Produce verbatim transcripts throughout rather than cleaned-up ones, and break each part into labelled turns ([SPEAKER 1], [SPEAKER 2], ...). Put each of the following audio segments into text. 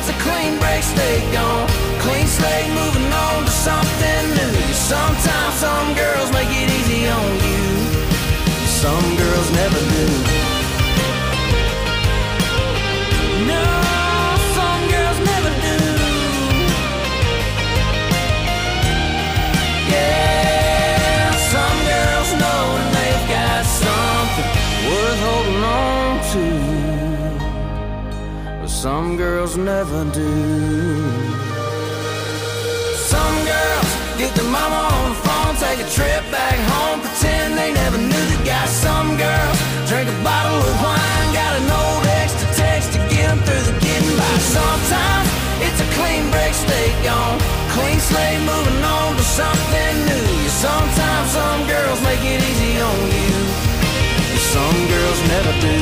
[SPEAKER 1] it's a clean break, stay gone. Clean slate, moving on to something new. Sometimes some girls make it easy on you, some girls never do. No, some girls never do. Yeah, some girls know when they've got something worth holding on to, but some girls never do. Some girls get their mama on the phone, take a trip back home, pretend they never knew the guy. Some girls drink a bottle of wine, got an old ex to text to get them through the getting by. Sometimes it's a clean break, stay gone. Clean slate, moving on to something new. Sometimes some girls make it easy on you, some girls never do.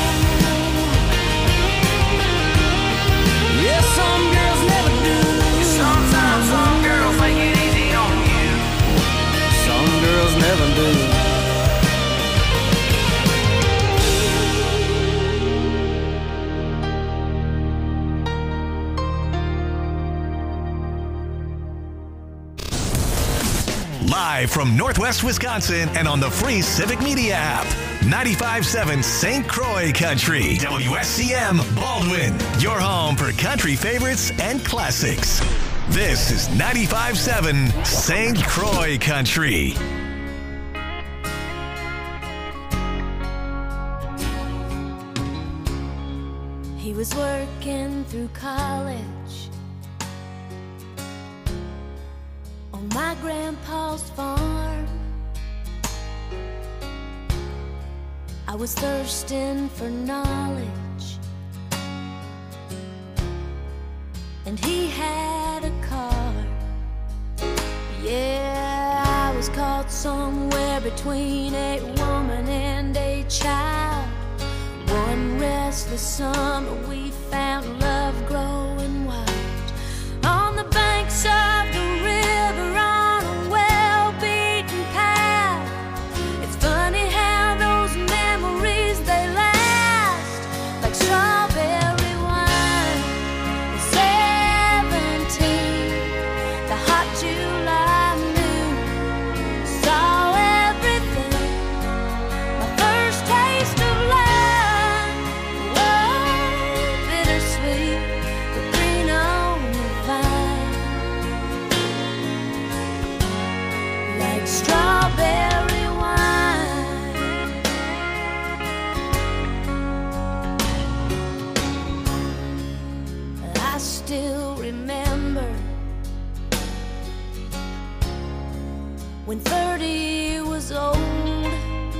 [SPEAKER 1] Yeah, some girls never do. Sometimes some girls make it easy on you, some girls never do.
[SPEAKER 2] Live from Northwest Wisconsin and on the free Civic Media app. ninety-five point seven Saint Croix Country. W S C M Baldwin. Your home for country favorites and classics. This is ninety-five point seven Saint Croix Country.
[SPEAKER 3] He was working through college on my grandpa's farm. I was thirsting for knowledge, and he had a car. Yeah, I was caught somewhere between a woman and a child. One restless summer we found love growing wild on the banks of the river on a well-beaten path. It's funny how those memories, they last like strawberry wine. At seventeen, the hot July noon, saw everything. My first taste of love, whoa, bittersweet, but green on the vine, like strawberry wine. I still remember when thirty was old.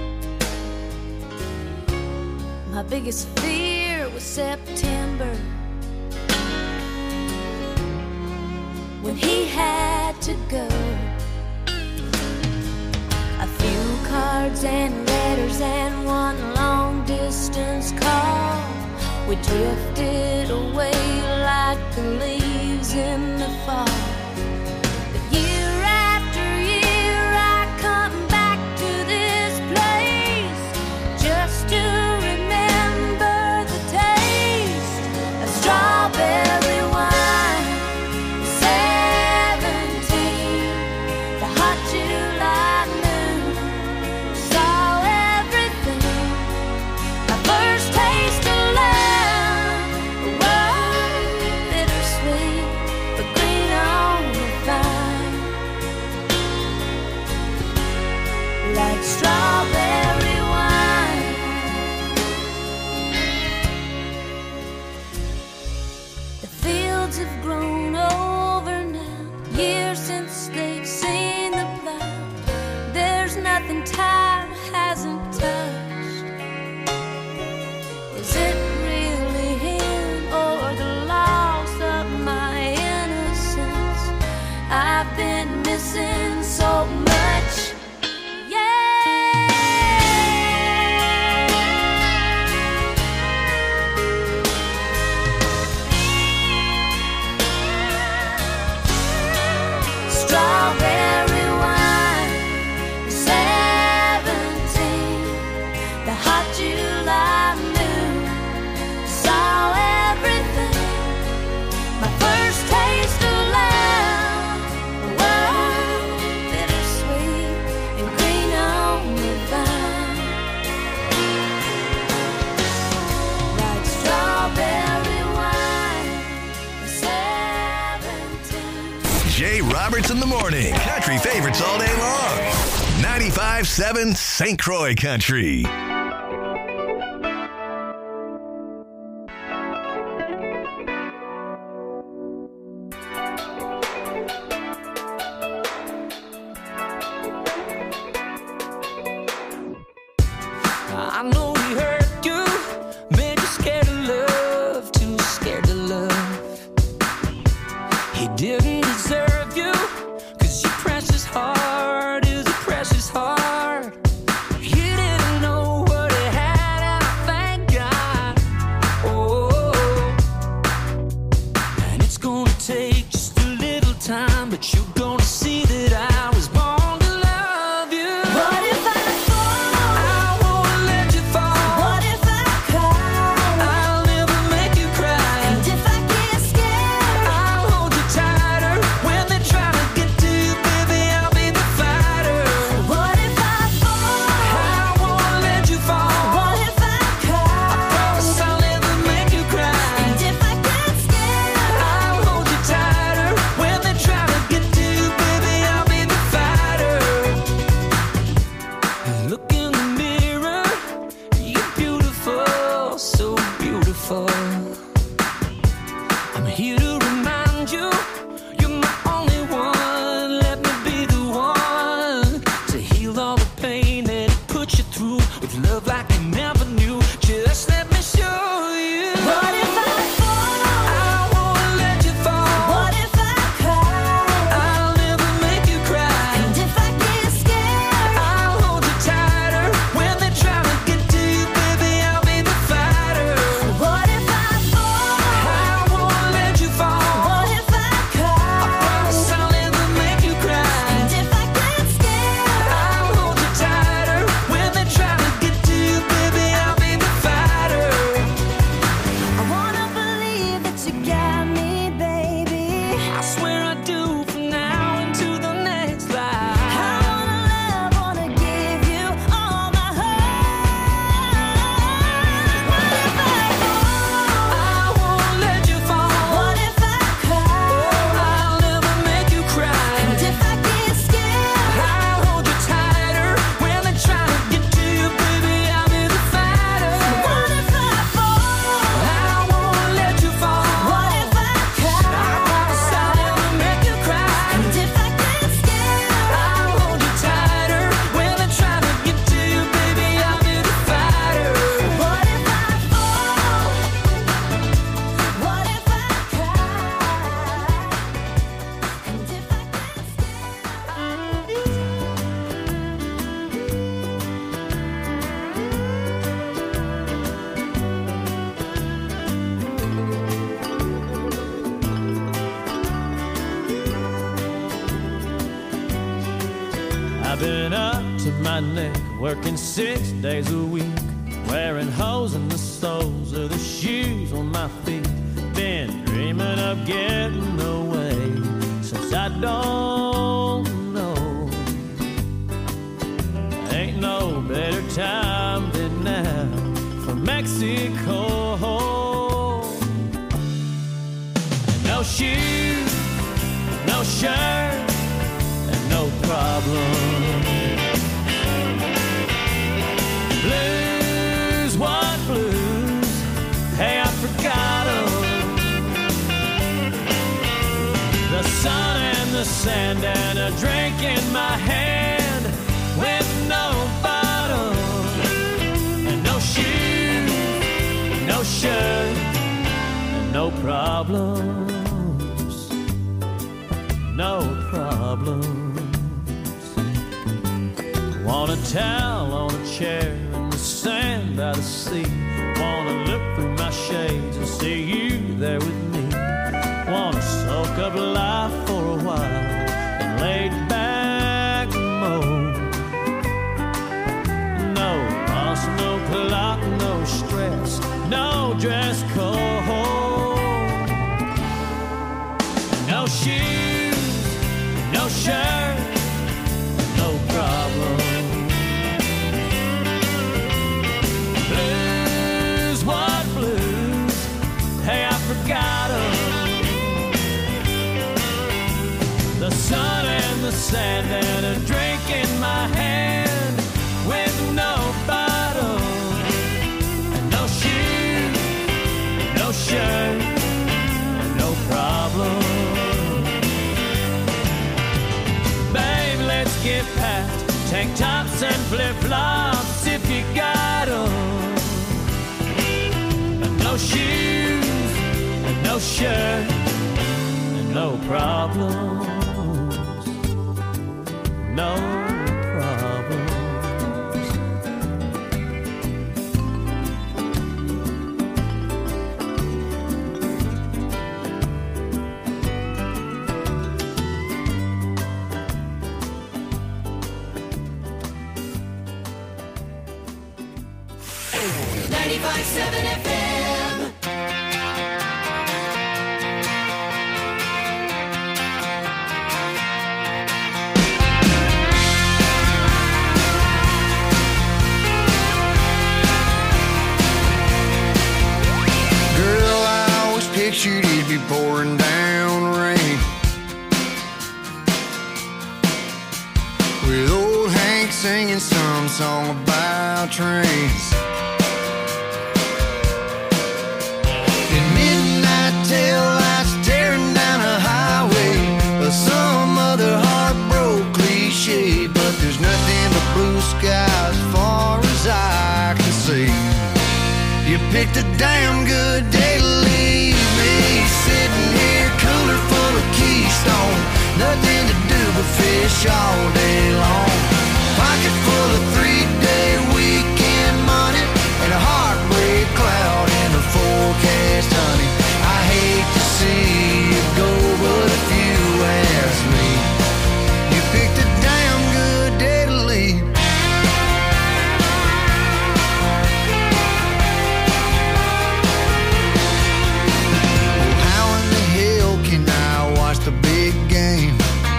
[SPEAKER 3] My biggest fear was September, when he had to go. A few cards and letters and one long distance call. We drifted away like the leaves in the fall. But year after year I come back to this place just to remember the taste of strawberry wine. Seventeen, the hot July noon, saw everything. My first taste of love, whoa, bittersweet, but green on the vine, like strawberry wine. The fields have grown over now, years since they've seen the plow. There's nothing time hasn't touched. Is it really him or the loss of my innocence? I've been missing so much. Yeah.
[SPEAKER 2] Roberts in the morning. Country favorites all day long. ninety-five seven Saint Croix Country.
[SPEAKER 1] I know he hurt you, made you scared of love, too scared to love. He didn't deserve you, cause your precious heart is a precious heart. He didn't know what he had, and I thank God. Oh, and it's gonna take just a little time, but you're gonna see that I was born to love you. What if I
[SPEAKER 4] I've been up to my neck, working six days a week, wearing holes in the soles of the shoes on my feet. Been dreaming of getting away since I don't know. Ain't no better time than now for Mexico. No shoes, no shirt, and no problem. Blues, what blues? Hey, I forgot 'em. The sun and the sand and a drink in my hand with no bottle. And no shoes, no shirt, and no problems. No problems. Want a towel on a chair in the sand by the sea. Wanna look through my shades and see you there with me. Wanna soak up life for a while and lay back mode. No boss, no clock, no stress, no dress code. No shoes, no shirt, no problem. Blues, what blues? Hey, I forgot 'em. The sun the sand and a drink in my hand with no bottle and no shoes, no shirt, no problem. Babe, let's get past tank tops and flip-flops if you got 'em. No shoes, no shirt, no problems, no problems.
[SPEAKER 1] ninety-five point seven F M.
[SPEAKER 5] Pictured it'd be pouring down rain, with old Hank singing some song about trains. At midnight tail lights tearing down a highway, or some other heartbroken cliche, but there's nothing but blue skies as far as I can see. You picked a damn good day to leave me, sitting here cooler full of Keystone, nothing to do but fish all day long. Pocket full of three-day weekend money and a heartbreak cloud in the forecast, honey. I hate to see you go, but if you ask me, you picked a damn good day to leave. The big game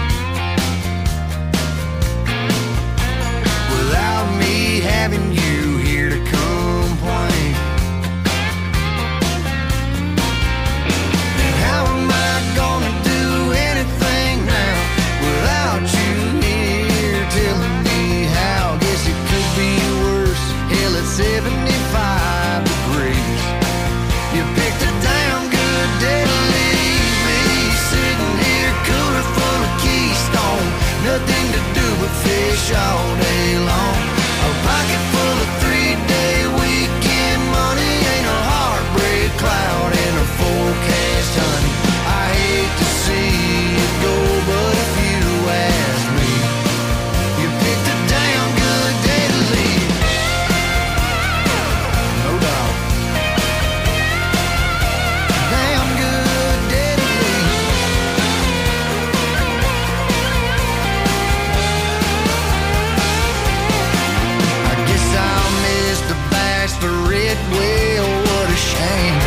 [SPEAKER 5] without me having you here to complain. And how am I gonna do anything now without you here telling me how? Guess it could be worse. Hell, it's seventy-five degrees. You picked a damn good day to leave me, sitting here cooler full of Keystone, nothing to do but fish all day long. A pocket full of three-day weekend money, ain't a heartbreak cloud in a forecast, honey. I hate to see you go, but if you ask me, you picked a damn good day to leave. No doubt. Damn good day to leave. I guess I'll miss the bachelorette, well, what a shame.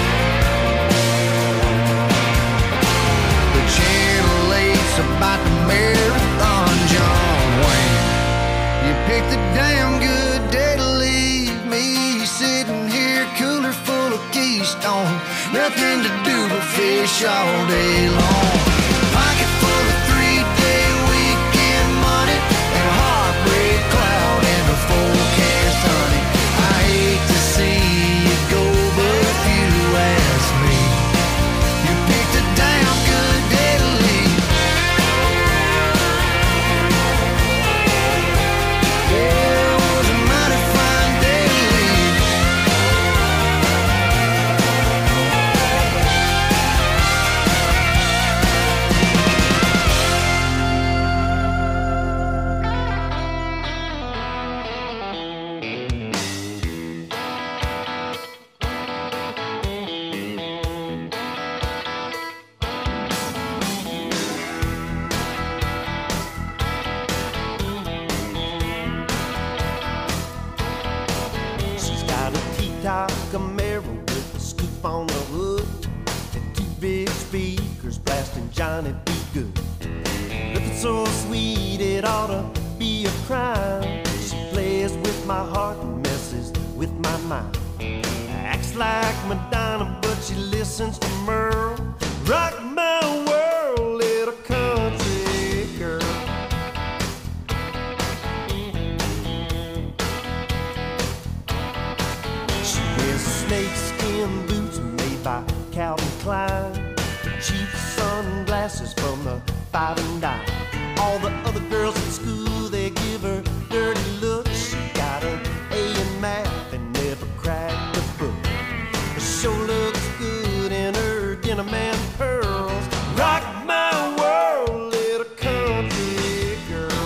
[SPEAKER 5] The Channel eight's about the marathon, John Wayne. You picked a damn good day to leave me, sitting here cooler full of Keystone, nothing to do but fish all day long. Pocket full of three-day weekend money and a heartbreak cloud in the forecast, honey. I hate to see you go, but if you ask me, you picked a damn good day to leave. Yeah, it was a mighty fine day to leave.
[SPEAKER 6] She's got a T-top Camaro with a scoop on the hood and two big speakers blasting Johnny B. Good. Looking so sweet it ought to be a crime. She plays with my heart and messes with my mind. Acts like Madonna, but she listens to Merle. Rock my world, little country girl. Klein, cheap sunglasses from the five and dime. All the other girls at school, they give her dirty looks. She got an A in math and never cracked a book. She sure looks good in her denim and pearls. Rock my world, little country girl.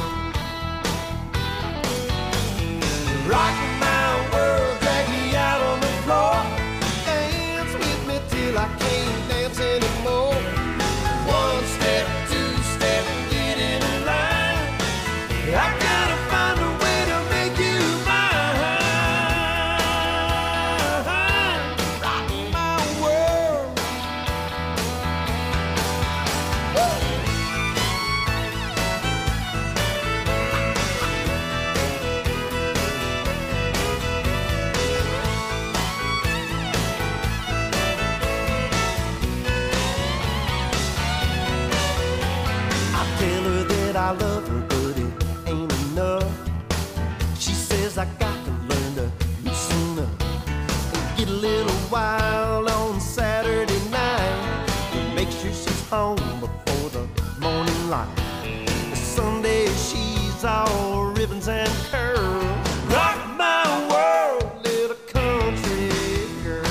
[SPEAKER 6] Rock my world, drag me out on the floor. Dance with me till I can't dance anymore. One step, two step, get in line. I gotta find a way to make you mine. Rock my world. I tell her that I love her, but it ain't enough. She says I got to learn to loosen up and get a little wild on Saturday night and make sure she's home before the morning light. Sunday she's all ribbons and curls. Rock my world, little country girl.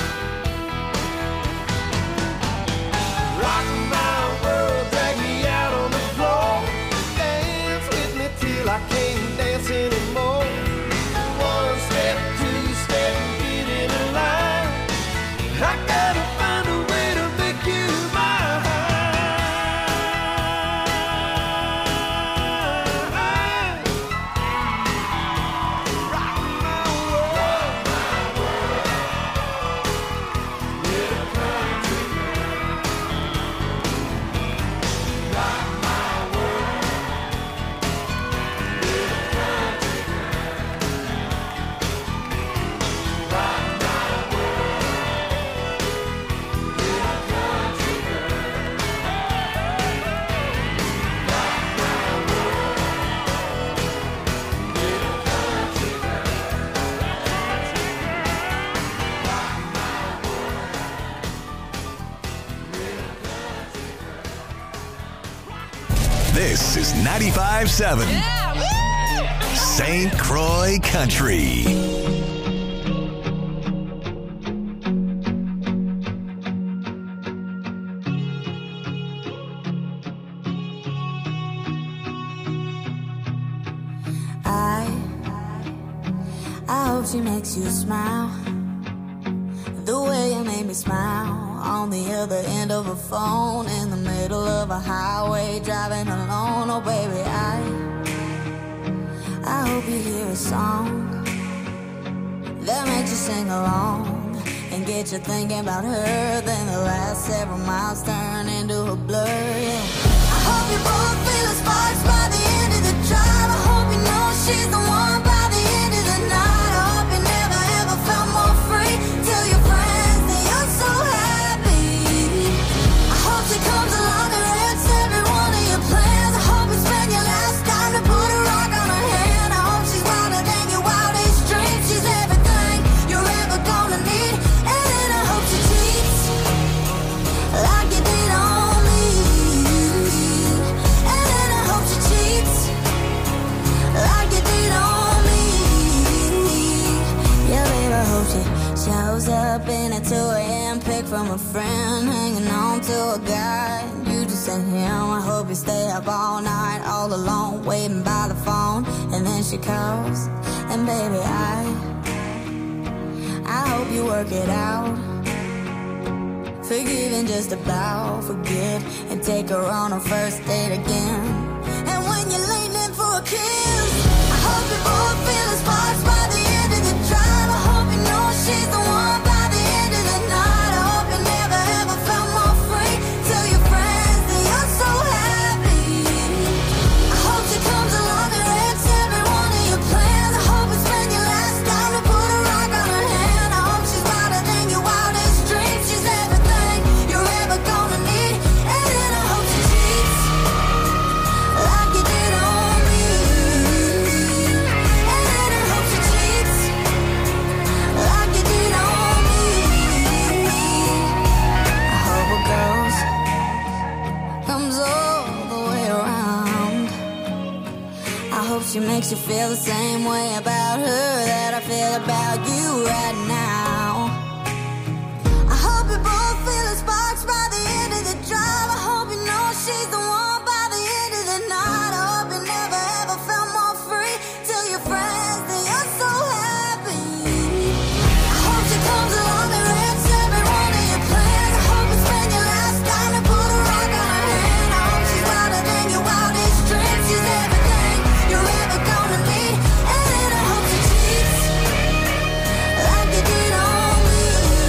[SPEAKER 6] Rock my world, drag me out on the floor. Dance with me till I can't dance anymore. One step, two step, get in a line. I gotta find a way to make you mine. Rock my world, little country girl. Rock my world, little country girl. Rock my world, little country girl. Rock my world, little country
[SPEAKER 2] This is ninety-five point seven Saint Croix Country.
[SPEAKER 3] I, I hope she makes you smile the way you made me smile on the other end of a phone in the middle of a highway driving alone. Oh baby, I, I hope you hear a song that makes you sing along and get you thinking about her. Then the last several miles turn into a blur. Yeah. I hope you both feel the sparks by the end of the drive. I hope you know she's the one by the end of the night. I hope you never ever felt more free. Tell your friends that you're so happy. I hope she comes along and wrecks every one of your plans. I hope you spend your last time to put a rock on her hand. I hope she's wilder than your wildest dreams. She's everything you're ever gonna need. And then I hope she cheats like you did on me. And then I hope she cheats like you did on me. Yeah, baby, I hope she shows up in a two a.m. pic from a friend, hanging on to a guy you just sent him. I hope you stay up all night, all alone, waiting by the phone. And then she calls, and baby, I, I hope you work it out. Forgive and just about forget, and take her on a first date again. And when you're leaning for a kiss, I hope you both feel the sparks by the end of the drive. I hope you know she's the one by the end of the night. I hope you never ever felt more free. Tell your friends that you're so happy. I hope she comes along and wrecks every one of your plans. I hope you spend your last time to put a rock on her hand. I hope she's wilder than your wildest dreams. She's everything you're ever gonna need. And then I hope she cheats like you did on me. And then I hope she cheats like you did on
[SPEAKER 7] she makes you feel the same way about her that I feel about you right now. I hope you both feel the sparks by the end of the drive. I hope you know she's the one by the end of the night. I hope you never ever felt more free. Tell your friends that you're so happy. I hope she comes along and wrecks every one of your plans. I hope you spend your last dime to put a rock on her hand. I hope she's wilder than your wildest dreams. She's everything you're ever gonna need. And I hope she cheats like you did on me.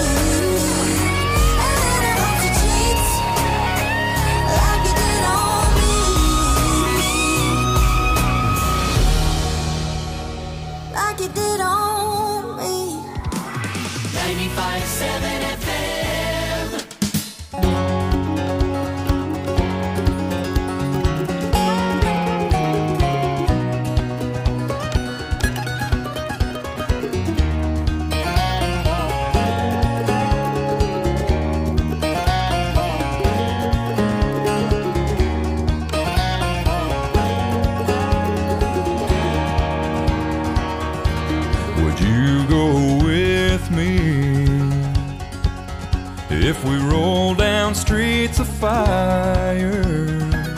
[SPEAKER 7] And I hope she cheats like you did on me. Like you did on me.
[SPEAKER 1] ninety-five point seven F M.
[SPEAKER 8] Would you go with me if we roll down streets of fire?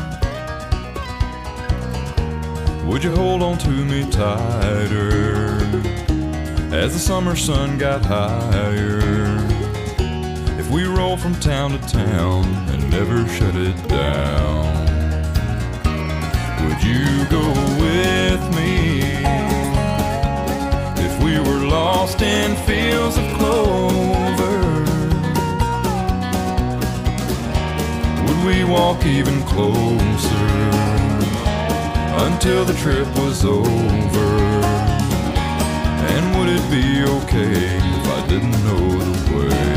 [SPEAKER 8] Would you hold on to me tighter as the summer sun got higher? If we roll from town to town and never shut it down, would you go with me? If we were lost in fields of clover, would we walk even closer until the trip was over? And would it be okay if I didn't know the way?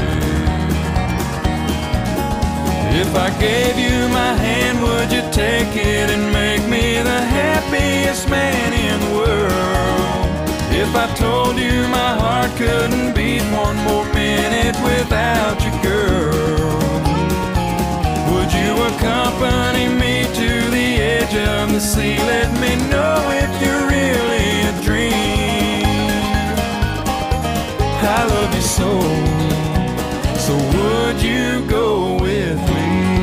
[SPEAKER 8] If I gave you my hand, would you take it and make me the happiest man in the world? If I told you my heart couldn't beat one more minute without you, girl, would you accompany me to the edge of the sea? Let me know if you're really a dream. I love you so, so would you go with me?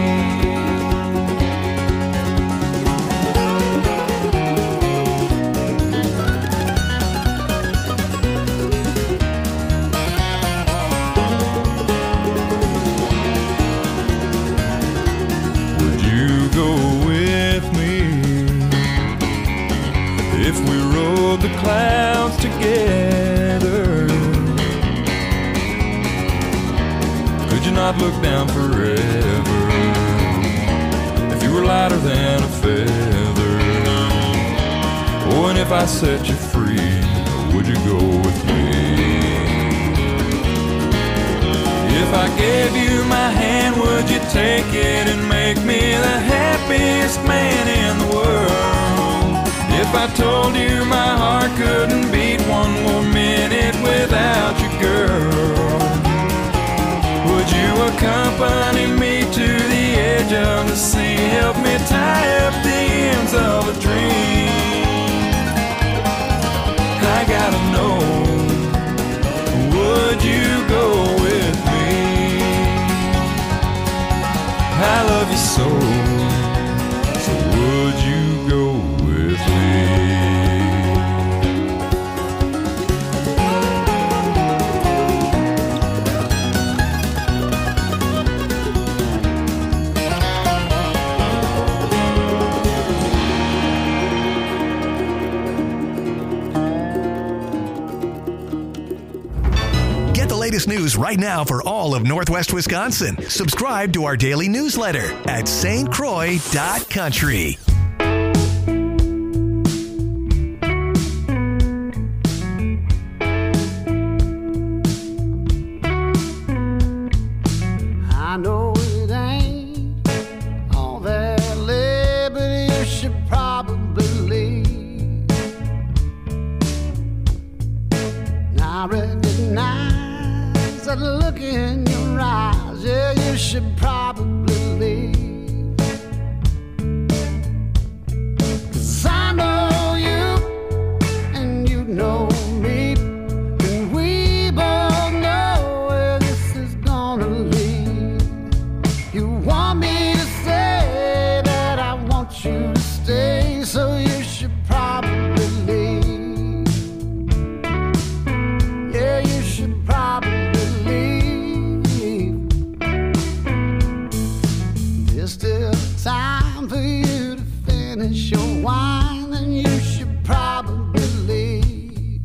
[SPEAKER 8] The clouds together, could you not look down forever if you were lighter than a feather? Oh, and if I set you free, would you go with me? If I gave you my hand, would you take it and make me the happiest man in the world? If I told you my heart couldn't beat one more minute without you, girl, would you accompany me to the edge of the sea? Help me tie up the ends of a dream. I gotta know, would you go with me? I love you so, so would you go with me?
[SPEAKER 2] Get the latest news right now for all of Northwest Wisconsin. Subscribe to our daily newsletter at S T Croix dot country.
[SPEAKER 5] I know it ain't all that liberty you should probably leave. I recognize that look in your eyes, yeah, you should probably leave. want me to say that I want you to stay, so you should probably leave. Yeah, you should probably leave. There's still time for you to finish your wine, and you should probably leave.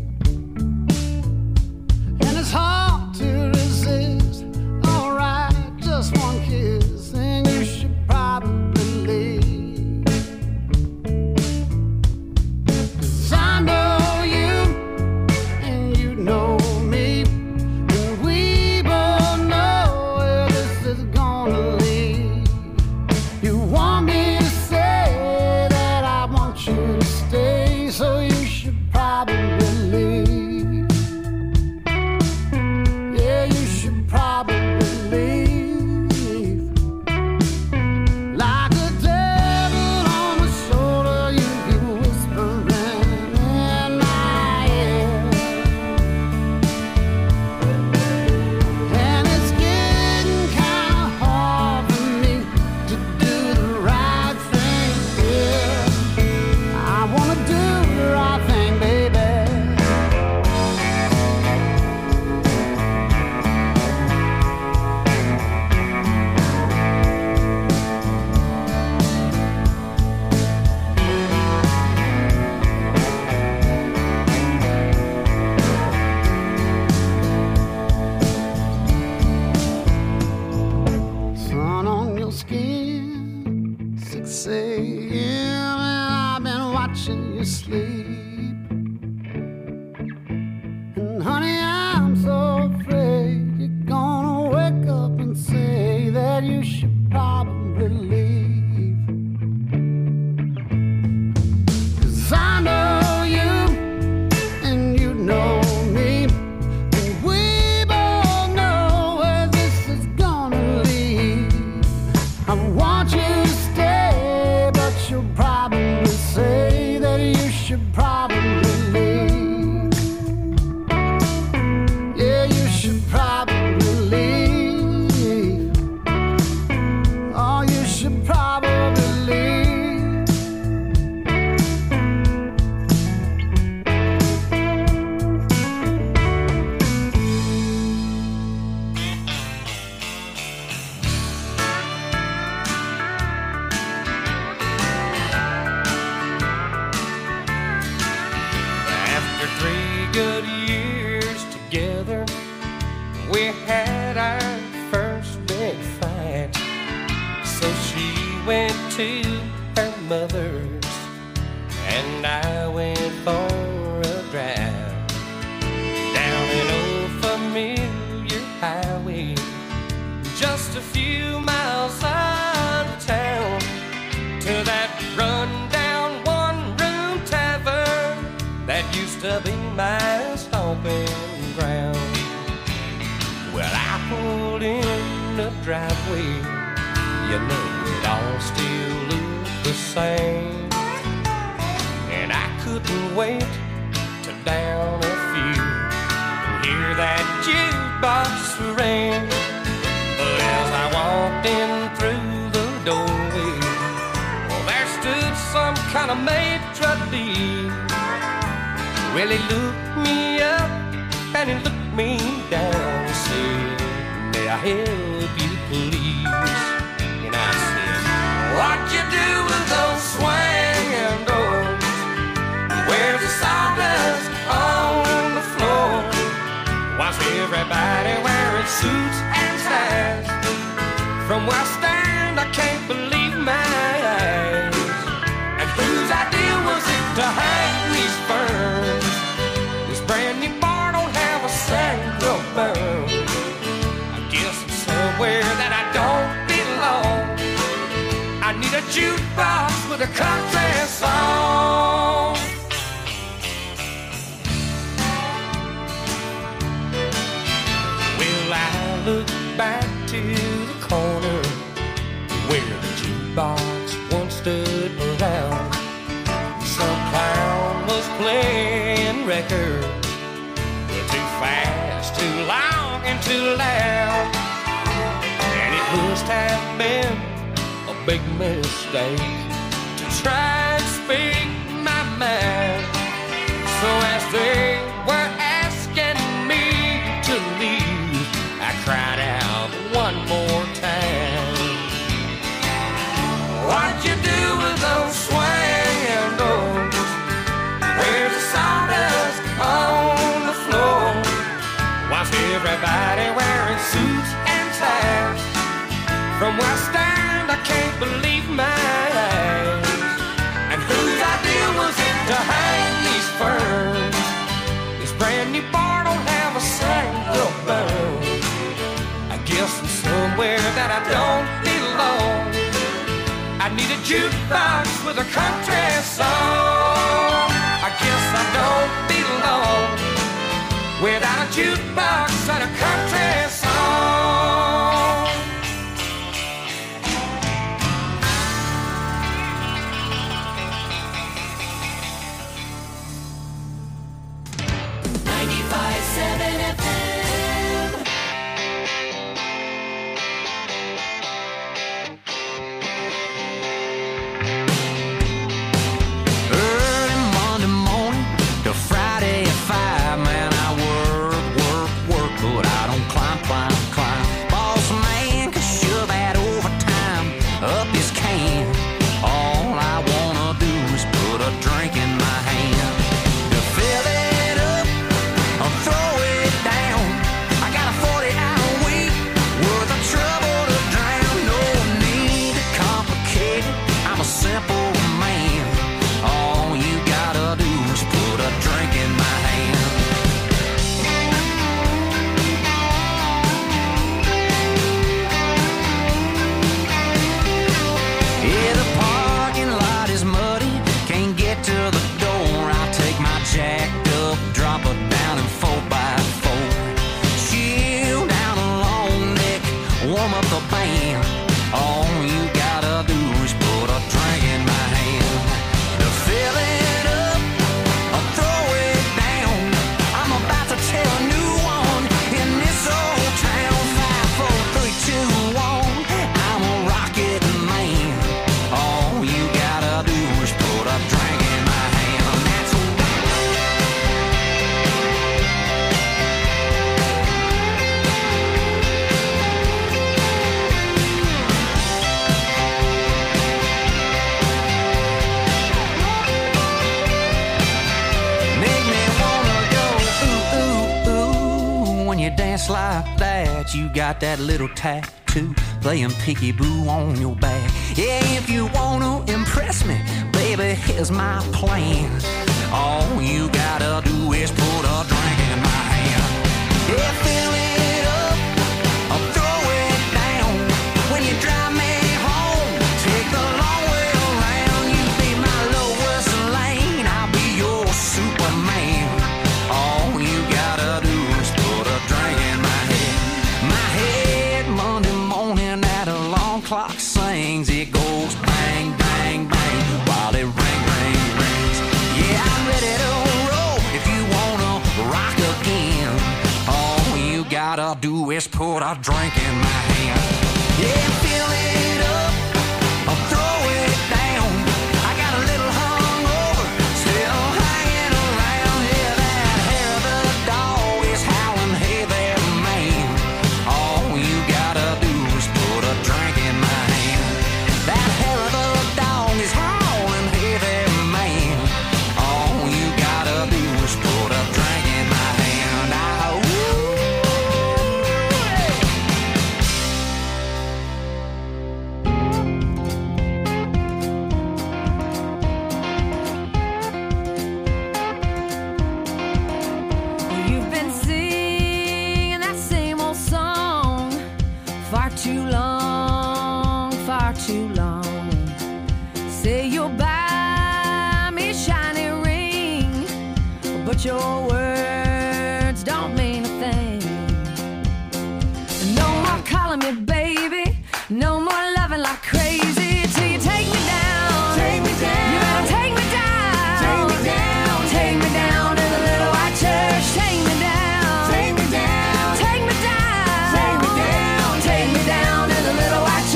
[SPEAKER 5] And it's hard to resist. Alright, just one kiss, and you should probably leave. 'Cause I know you, and you know me, and we both know where this is gonna lead. You want me to say that I want you to stay, so you should probably leave. Yeah, you should probably leave. Like a devil on my shoulder, you keep whispering in my ear. And it's getting kinda hard for me to do the right thing here. I wanna do the right thing, baby. Sun on your skin, six a.m. and I've been watching you sleep. And honey, I'm so afraid you're gonna wake up and say that you should probably leave. 'Cause I know you, and you know me, and we both know where this is gonna lead. I want you to stay, but you'll probably say that you should probably leave. Yeah, you should probably leave. Oh, you should probably leave.
[SPEAKER 9] After three good years together, we had our first big fight. So she went to her mother's, and I went for a drive down an old familiar highway, just a few miles out of town, to that rundown one-room tavern that used to be my stomping ground. Well, I pulled in the driveway, you know it all still looked the same, and I couldn't wait to down a few and hear that jukebox ring. But as I walked in through the doorway, well, there stood some kind of maitre d'. Well, he looked me up and he looked me down and said, "May I help you, please?" And I said, "What you do with those swinging doors? Where's the sawdust on the floor? Why's everybody wearing suits and ties? From where I stand, I can't believe my eyes. And whose idea was it to hang these ferns? This brand new bar don't have a single burn. I guess it's somewhere that I don't belong. I need a jukebox with a country song." Well, I look back to the corner where the jukebox once stood around. Some clown was playing records, too fast, too long, and too loud. And it was have been a big mistake to try and speak my mind. So as they were asking me to leave, I cried out one more time. What'd you do with those swinging doors? Where's the sawdust on the floor? Why's everybody wearing suits and ties? From where I stand, I can't believe my eyes. And whose idea was it to hang these ferns? This brand new bar don't have a single burn. I guess I'm somewhere that I don't belong. I need a jukebox with a country song. I guess I don't belong without a jukebox and a country song.
[SPEAKER 1] ninety-five seven F M.
[SPEAKER 5] Early Monday morning to Friday at five, man, I work, work, work, but I don't climb, climb, climb. Boss man can shove that overtime up his can. All I wanna do is put a drink in my hand. To fill it up or throw it down, I got a forty hour week worth of trouble to drown. No need to complicate it, I'm a simple man. All you gotta do is put a drink in my hand. Yeah, the parking lot is muddy, can't get to the door. I'll take my jacked up, drop it down in four by four. Chill down a long neck, warm up the band. All you gotta do is put a drink in my hand. To fill it up or throw it down, I'm about to tell a new one in this old town. Five, four, three, two, one, I'm a rocket man. All you gotta do is put a drink in my hand, and that's make me wanna go ooh, ooh, ooh. When you dance like that, you got that little tattoo playing peekaboo on your back. Yeah, if you wanna impress me, baby, here's my plan. All you gotta do is put a drink in my hand. Yeah, fill it up or throw it down. When you drive me home, take the long way around. You be my Lois Lane, I'll be your Superman. All you gotta do is put a drink in my head. My head Monday morning at alarm clock sings. It goes bang, bang, bang while it ring, ring, rings. Yeah, I'm ready to roll if you wanna rock again. All you gotta do is put a drink in my hand. Yeah, fill it up or throw it down. I got a little hungover, still hanging around. Yeah, that hair of the dog is howling, hey there, man. All you gotta do is put a drink in my hand. That hair of the dog is howling, hey there, man. All you gotta do is put a drink in my hand. Ah, ooh.
[SPEAKER 3] You've been singing that same old song far too long, far too long. Say you'll buy me a shiny ring, but your words don't mean a thing. No more calling me baby, no more loving like crazy till you take me down. Take me down. You better take me down. Take me down. Take me down to the little white church. Take me down. Take me down. Take me down. Take me down. Take me down to the little white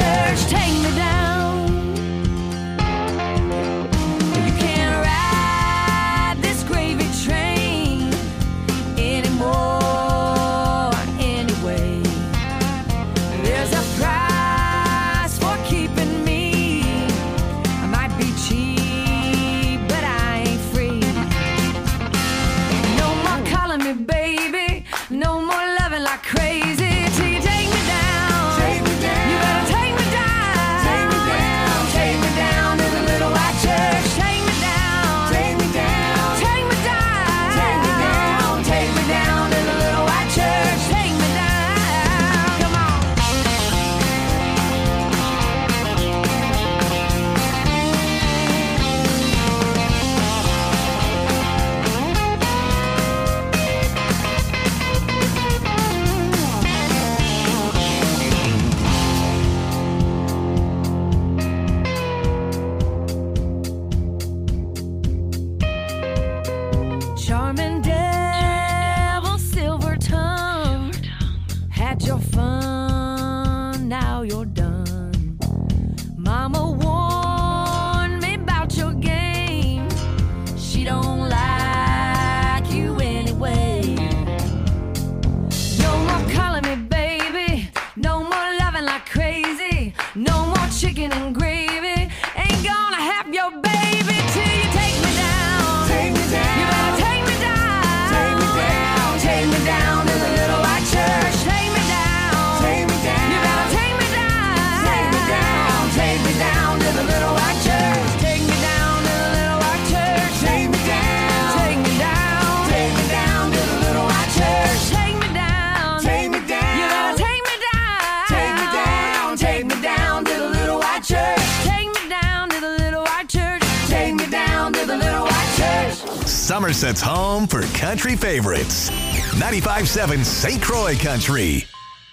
[SPEAKER 3] No more chicken and gravy. Ain't gonna have your baby till you take me down.
[SPEAKER 1] Take me down.
[SPEAKER 3] You better take me down.
[SPEAKER 1] Take me down.
[SPEAKER 3] Take me down to the little white church. Take me down.
[SPEAKER 1] Take me down.
[SPEAKER 3] You better take me down.
[SPEAKER 1] Take me down.
[SPEAKER 3] Take me down to the little white church. Take me down to the little white church.
[SPEAKER 1] Take me down.
[SPEAKER 3] Take me down.
[SPEAKER 1] Take me down to the little white church.
[SPEAKER 3] Take me down.
[SPEAKER 1] Take me down.
[SPEAKER 3] You better take me down.
[SPEAKER 1] Take me down. Take me down to the little white church.
[SPEAKER 3] Take me down to the little white church.
[SPEAKER 1] Take me down to the little white church.
[SPEAKER 2] Somerset's home for country favorites. ninety-five point seven Saint Croix Country.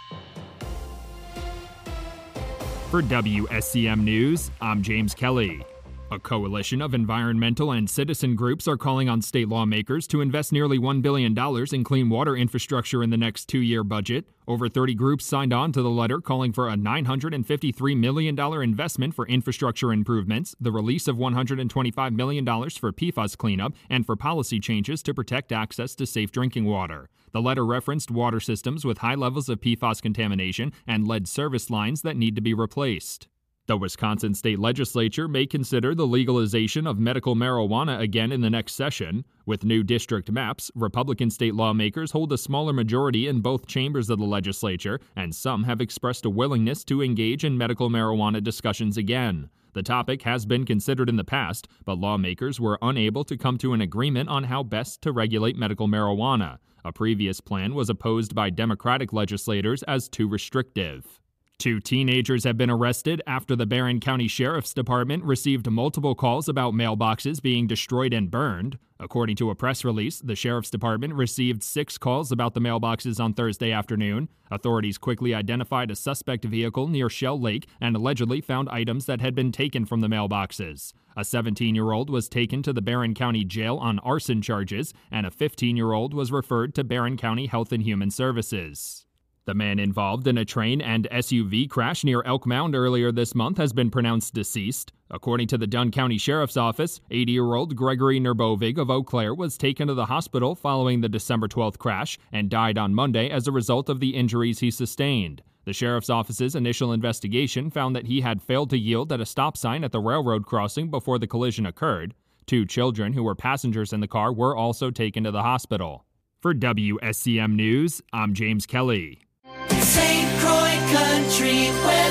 [SPEAKER 10] For W S C M News, I'm James Kelly. A coalition of environmental and citizen groups are calling on state lawmakers to invest nearly one billion dollars in clean water infrastructure in the next two-year budget. Over thirty groups signed on to the letter calling for a nine hundred fifty-three million dollars investment for infrastructure improvements, the release of one hundred twenty-five million dollars for P FAS cleanup, and for policy changes to protect access to safe drinking water. The letter referenced water systems with high levels of P FAS contamination and lead service lines that need to be replaced. The Wisconsin State Legislature may consider the legalization of medical marijuana again in the next session. With new district maps, Republican state lawmakers hold a smaller majority in both chambers of the legislature, and some have expressed a willingness to engage in medical marijuana discussions again. The topic has been considered in the past, but lawmakers were unable to come to an agreement on how best to regulate medical marijuana. A previous plan was opposed by Democratic legislators as too restrictive. Two teenagers have been arrested after the Barron County Sheriff's Department received multiple calls about mailboxes being destroyed and burned. According to a press release, the Sheriff's Department received six calls about the mailboxes on Thursday afternoon. Authorities quickly identified a suspect vehicle near Shell Lake and allegedly found items that had been taken from the mailboxes. A seventeen-year-old was taken to the Barron County Jail on arson charges, and a fifteen-year-old was referred to Barron County Health and Human Services. The man involved in a train and S U V crash near Elk Mound earlier this month has been pronounced deceased. According to the Dunn County Sheriff's Office, eighty-year-old Gregory Nerbovig of Eau Claire was taken to the hospital following the December twelfth crash and died on Monday as a result of the injuries he sustained. The Sheriff's Office's initial investigation found that he had failed to yield at a stop sign at the railroad crossing before the collision occurred. Two children who were passengers in the car were also taken to the hospital. For W S C M News, I'm James Kelly.
[SPEAKER 1] Saint Croix Country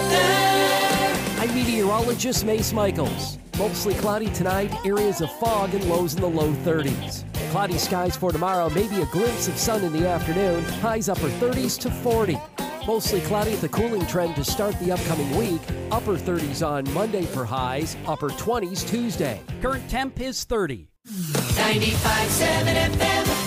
[SPEAKER 1] weather.
[SPEAKER 11] I'm meteorologist Mace Michaels. Mostly cloudy tonight, areas of fog and lows in the low thirties. Cloudy skies for tomorrow, maybe a glimpse of sun in the afternoon, highs upper thirties to forty. Mostly cloudy with a cooling trend to start the upcoming week. Upper thirties on Monday for highs, upper twenties Tuesday. Current temp is thirty.
[SPEAKER 1] ninety-five point seven F M.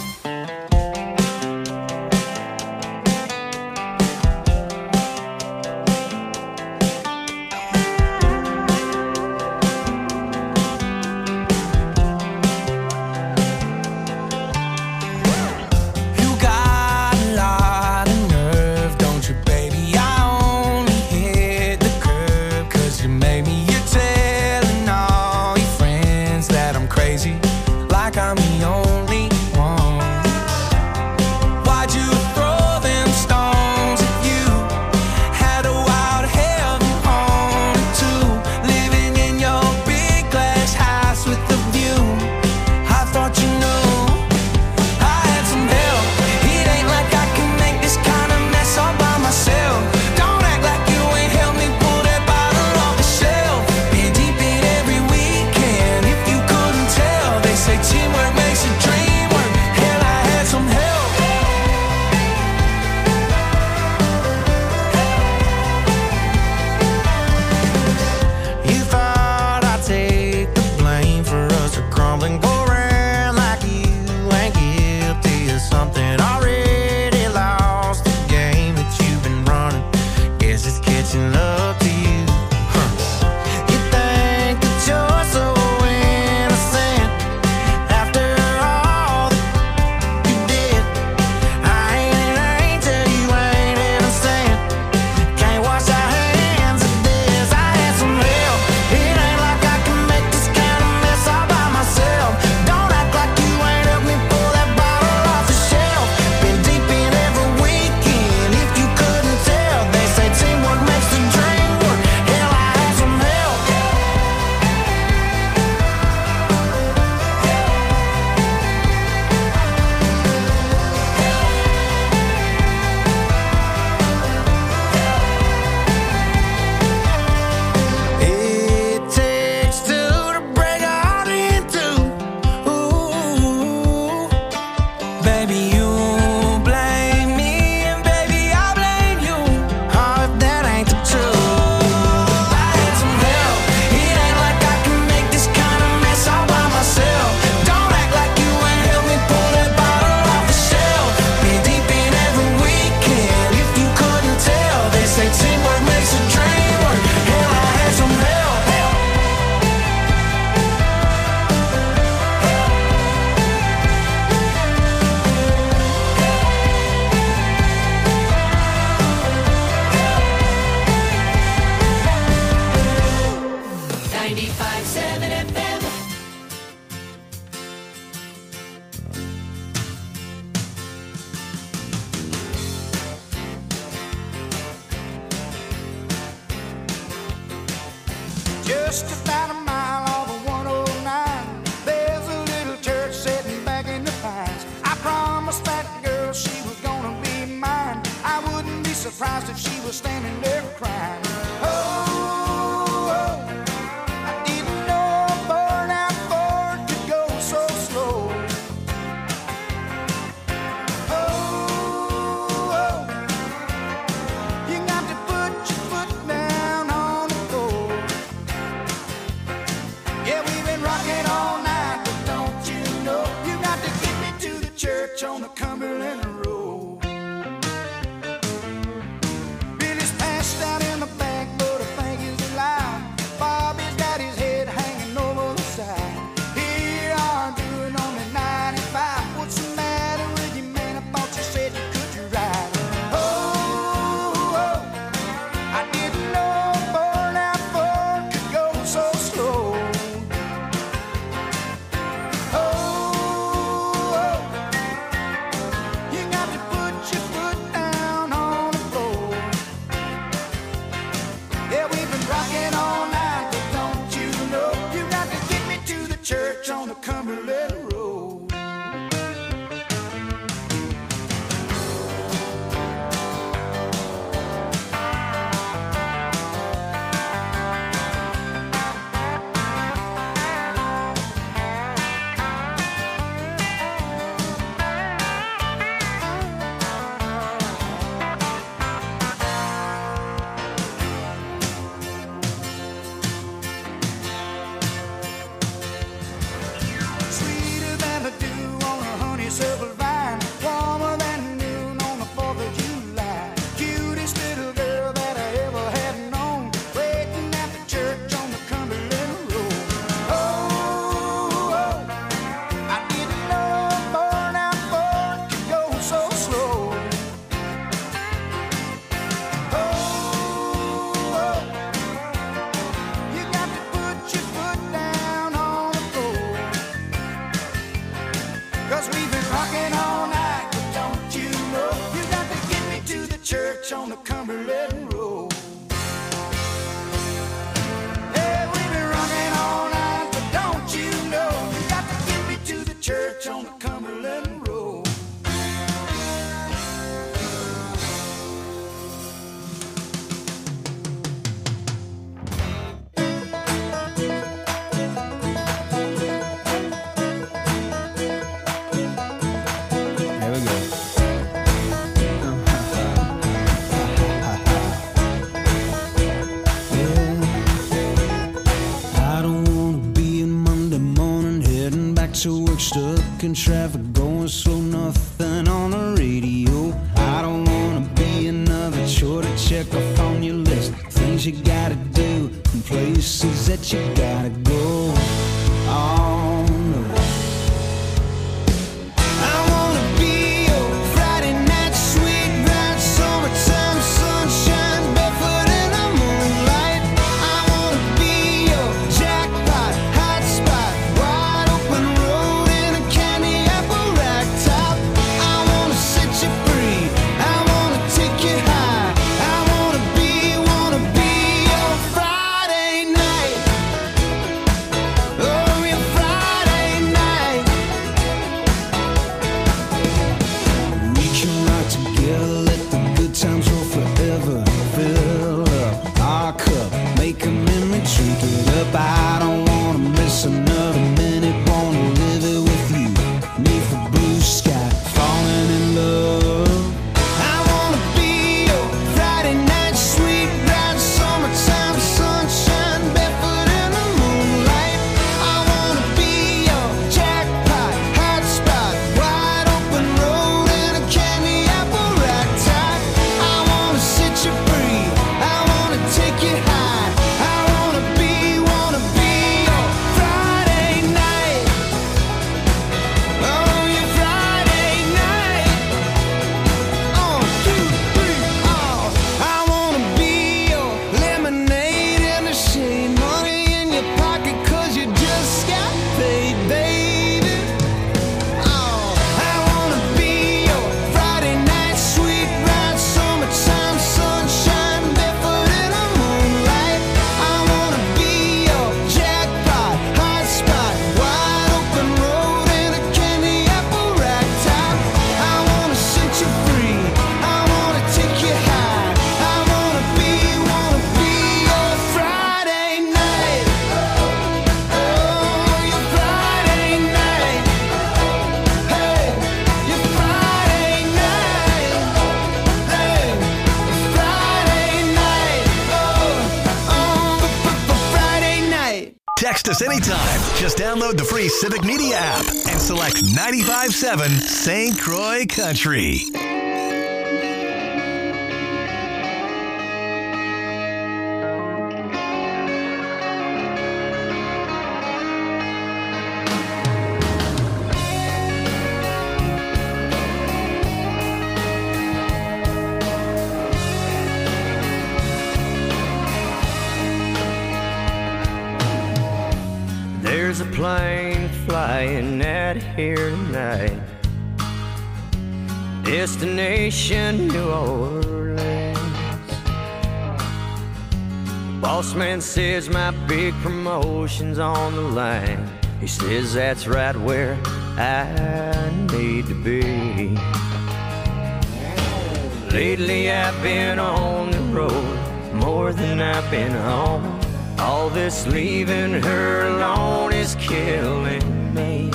[SPEAKER 12] Like I'm the only one.
[SPEAKER 5] Just about a mile off of one oh nine, there's a little church sitting back in the pines. I promised that girl she was gonna be mine. I wouldn't be surprised if she was standing there crying. Oh, oh, I didn't know a burnout Ford could go so slow. Oh, oh, you got to put your foot down on the floor. Yeah, we've been rocking all night, but don't you know you got to get me to the church on the Cumberland Road. Billy's passed out in the back, but I think he's alive. Bobby's got his head hanging over the side. Here are doing only ninety-five. What's the matter with you, man? I thought you said you could ride. Oh, oh, I didn't know a burnout Ford could go so slow. Oh, oh, you got to put your foot down on the floor. Yeah, we've been rocking all night, but don't you know you got to get me to the church on the Cumberland Road. Sweeter than the dew on a honeysuckle vine, warmer than noon on the fourth of July. Cutest little girl that I ever had known, waiting at the church on the Cumberland Road. Oh, oh, I didn't know a burnout Ford could go so slow. Oh, oh, you got to put your foot down on the floor. Cause we've been rocking all night, but don't you know you got to get me to the church on the Cumberland Road. Hey, we've been rocking all night, but don't you know you got to get me to the church on the Cumberland Road.
[SPEAKER 12] There we go.
[SPEAKER 5] I don't wanna be a Monday morning heading back to work, stuck in traffic, going slow, nothing on the radio. I don't wanna be another chore to check off on your list, things you gotta do and places that you gotta go. Oh no, I wanna be your Friday night sweet bright summertime sunshine, barefoot in the moonlight. I wanna be your jackpot hot spot, wide open road in a candy apple rack top. I wanna set you free, I wanna take you high. I wanna be, wanna be your Friday night. Oh, your Friday night. We can rock together, let the good times roll forever. Fill up our cup, make a memory, drink it up. I don't wanna miss another minute, wanna live it with you. Neath the blue sky, falling in love. I wanna be your Friday night sweet bright summertime sunshine, barefoot in the moonlight. I wanna be your jackpot hot spot, wide open road in a candy apple rack top. I wanna set you free, I wanna take you high. I wanna be, wanna be
[SPEAKER 2] Text us anytime. Just download the free Civic Media app and select ninety-five point seven Saint Croix Country.
[SPEAKER 5] There's a plane flying out here tonight. Destination New Orleans. Boss man says my big promotion's on the line. He says that's right where I need to be. Lately I've been on the road more than I've been home. All this leaving her alone is killing me.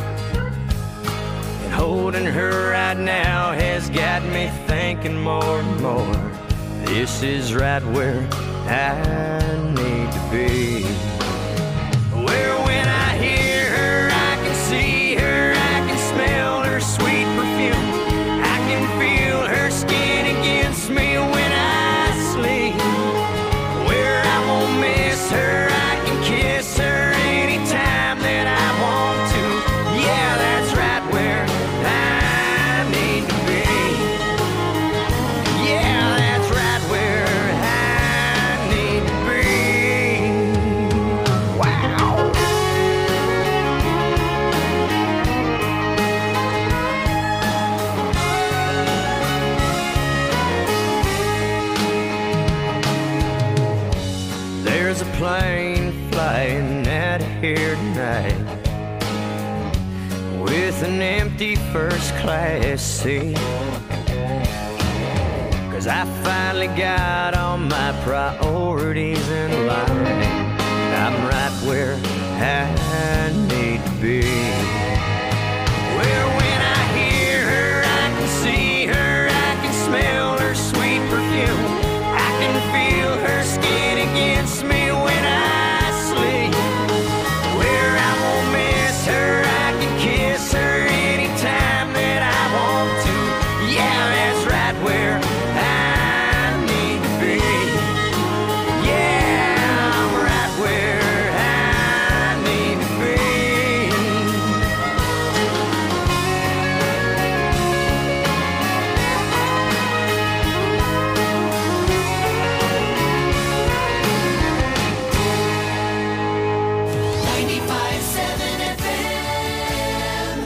[SPEAKER 5] And holding her right now has got me thinking more and more. This is right where I need to be. Where when I hear her, I can see her, I can smell her sweet perfume. I can feel her skin against me when I sleep. Where I won't miss her, I can kiss her anytime that I want to. Yeah, that's right where I need to be. Yeah, that's right where I need to be. Wow. There's a plane flying out of here tonight with an empty first class seat. Cause I finally got all my priorities in line. I'm right where I need to be. Where when I hear her, I can see her, I can smell her sweet perfume. I can feel her skin against me when I sleep. Where I won't miss her, I can kiss her anytime that I want to. Yeah, that's right where I need to be. Yeah, I'm right where I need to be.
[SPEAKER 1] ninety-five point seven F M.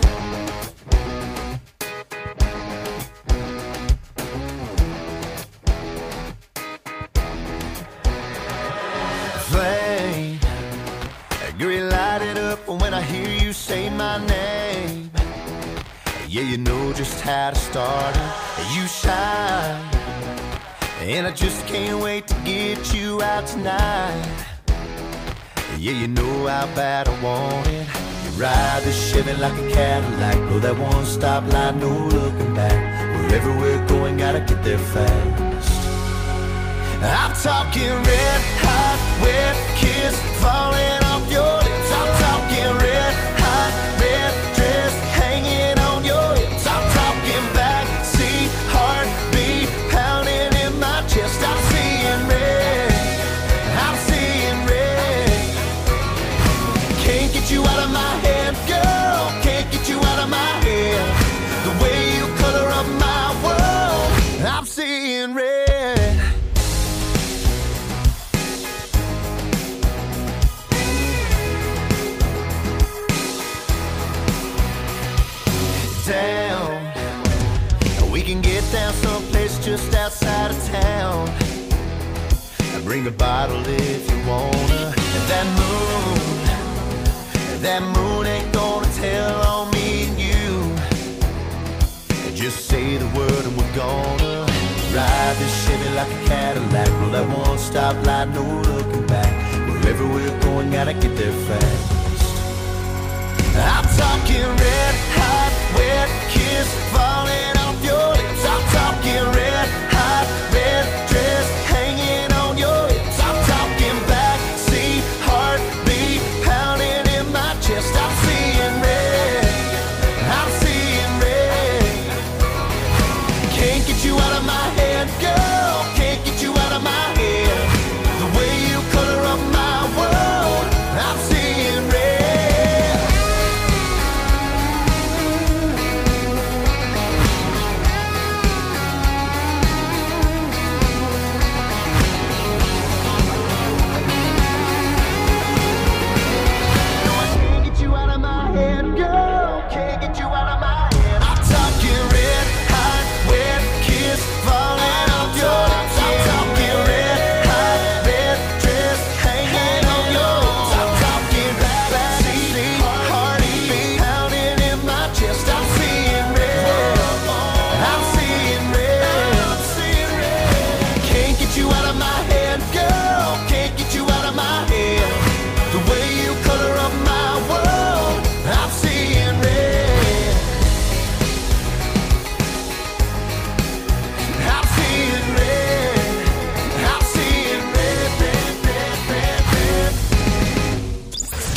[SPEAKER 6] Flame, get me lighted up when I hear you say my name. Yeah, you know just how to start it. You shine, and I just can't wait to get you out tonight. Yeah, you know how bad I want it. You ride the Chevy like a Cadillac, blow that one-stop light, no looking back. Wherever we're going, gotta get there fast. I'm talking red hot, wet kiss falling off your lips. I'm talking red hot, red dress hanging on your hips. I'm talking backseat heartbeat pounding in my chest. I'm seeing red, I'm seeing red. Can't get you out of my head, girl. Can't get you out of my head. The way you color up my world, I'm seeing red. Down, we can get down someplace just outside of town. Bring a bottle if you wanna. And that moon, that moon ain't gonna tell on me and you. Just say the word and we're gonna ride this Chevy like a Cadillac. Blow that one-stop light, no looking back. Wherever we're going, gotta get there fast. I'm talking red hot, wet kiss falling off your lips. I'm talking red hot, red dress hanging on your hips. I'm talking backseat heartbeat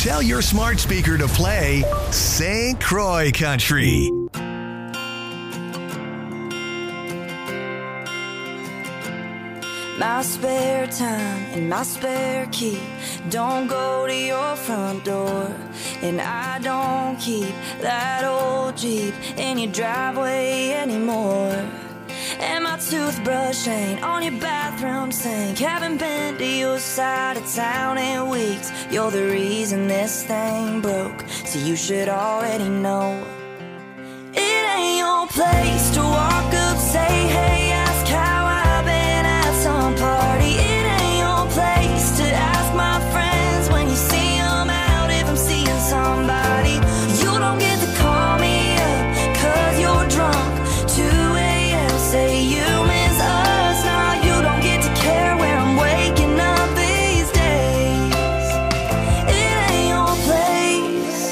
[SPEAKER 2] Tell your smart speaker to play Saint Croix Country.
[SPEAKER 7] My spare time and my spare key don't go to your front door, and I don't keep that old Jeep in your driveway anymore. And my toothbrush ain't on your bathroom sink. Haven't been to your side of town in weeks. You're the reason this thing broke, so you should already know. It ain't your place to walk up, say hey, ask how I've been at some party. It ain't your place to ask my friends when you see them out if I'm seeing somebody. You don't get to call me up cause you're drunk. two a.m. say you miss us. Now you don't get to care where I'm waking up these days. It ain't your place.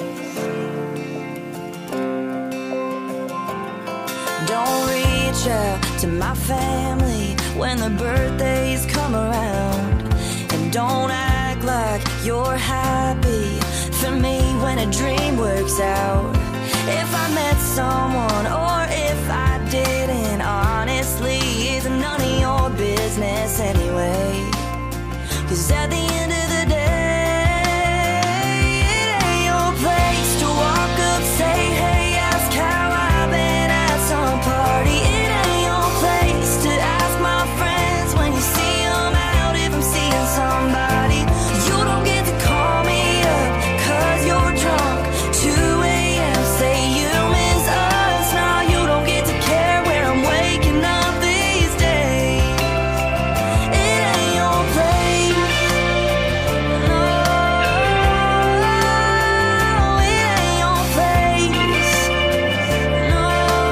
[SPEAKER 7] Don't reach out to my family when the birthdays come around, and don't act like you're happy for me when a dream works out. If I met someone or if I didn't, honestly, it's none of your business anyway. Cause at the end of the day, it ain't your place to walk up, say hey, ask how I've been at some party. It ain't your place to ask my friends when you see them out if I'm seeing somebody. You don't get to call me up cause you're drunk. two a.m. say you miss us. Now you don't get to care where I'm waking up these days. It ain't your place. No, it ain't your place. No,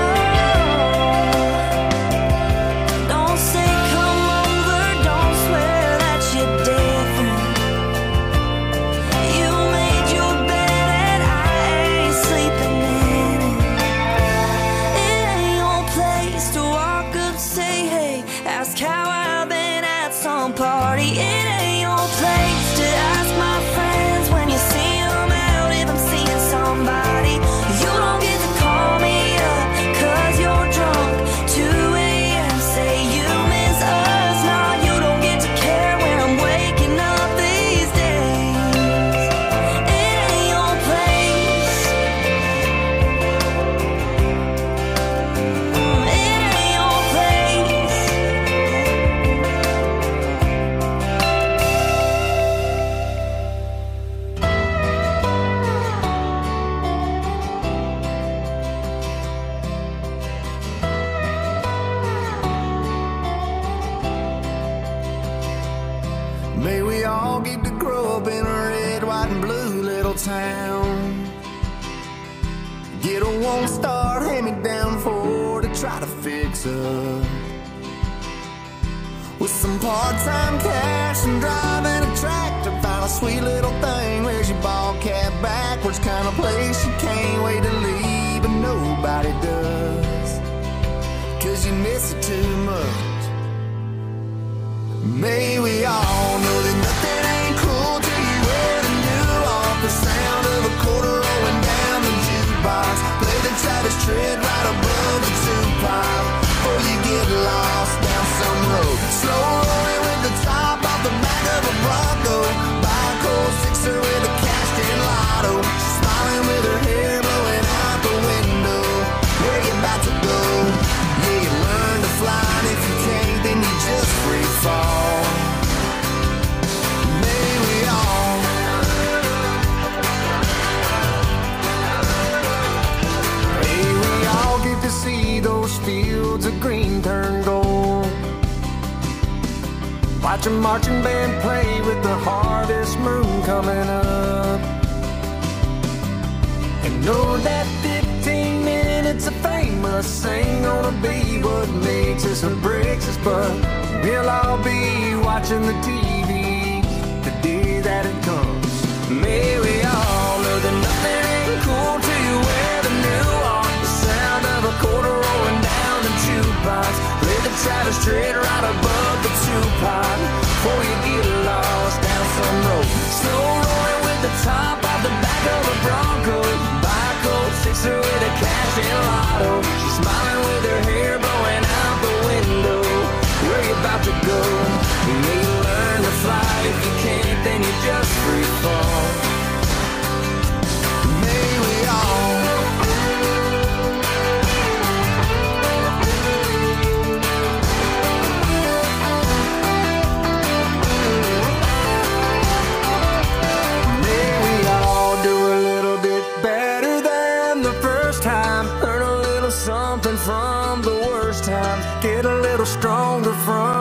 [SPEAKER 7] don't say come over, don't swear that you're different. You made your bed and I ain't sleeping in it. It ain't your place to walk up, say hey, ask how I've been at some party. It ain't your place to ask my friends when you see them out if I'm seeing somebody. You don't get to call me up cause you're drunk. two a.m. say you miss us. Now you don't get to care where I'm waking up these days. It ain't your place. It ain't your place.
[SPEAKER 5] May we all get to grow up in a red, white, and blue little town. Get a one-star hand-me-down Ford to try to fix up. With some part-time cash and driving a tractor, find a sweet little thing. Where's your ball cap backwards? Kind of place you can't wait to leave, but nobody does. Cause you miss it too much. May we all know that nothing ain't cool till you wear the new off. The sound of a quarter rolling down the jukebox. Play the Travis Tritt right above the Tupac. Before you get lost down some road. Slow rolling with the top off the back of a Bronco. Buy a cold sixer with a cashed-in lotto. She's smiling with her hair blowing out the window. Where you about to go? Yeah, you learn to fly, and if you can't, then you just free fall. May we all May we all get to see those fields of green turn gold. Watch a marching band play with the harvest moon coming up. And know that fifteen minutes of fame must ain't gonna be what makes us or breaks us, but we'll all be watching the T V the day that it comes. May we all know that nothing ain't cool till you wear the new on. The sound of a quarter rolling down the jukebox. Play the Travis Tritt right above the Tupac. Before you get lost down some road. Slow rolling with the top
[SPEAKER 1] get a little stronger from